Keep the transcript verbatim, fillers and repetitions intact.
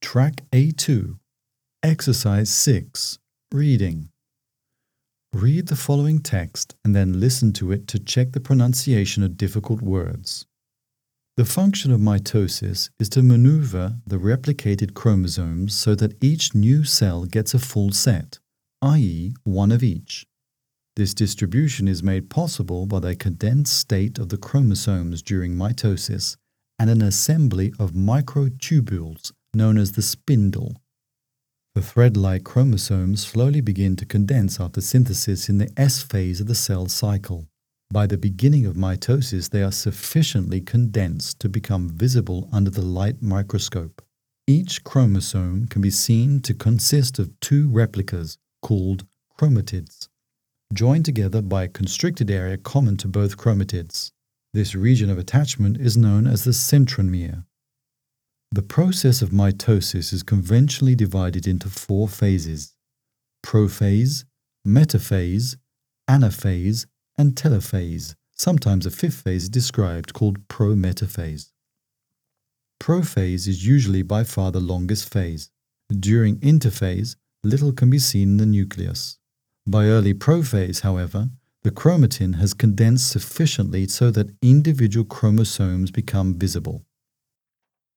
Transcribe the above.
Track A two, Exercise six, Reading. Read the following text and then listen to it to check the pronunciation of difficult words. The function of mitosis is to maneuver the replicated chromosomes so that each new cell gets a full set, that is, one of each. This distribution is made possible by the condensed state of the chromosomes during mitosis and an assembly of microtubules known as the spindle. The thread-like chromosomes slowly begin to condense after synthesis in the S phase of the cell cycle. By the beginning of mitosis, they are sufficiently condensed to become visible under the light microscope. Each chromosome can be seen to consist of two replicas, called chromatids, joined together by a constricted area common to both chromatids. This region of attachment is known as the centromere. The process of mitosis is conventionally divided into four phases: prophase, metaphase, anaphase, and telophase. Sometimes a fifth phase is described called prometaphase. Prophase is usually by far the longest phase. During interphase, little can be seen in the nucleus. By early prophase, however, the chromatin has condensed sufficiently so that individual chromosomes become visible.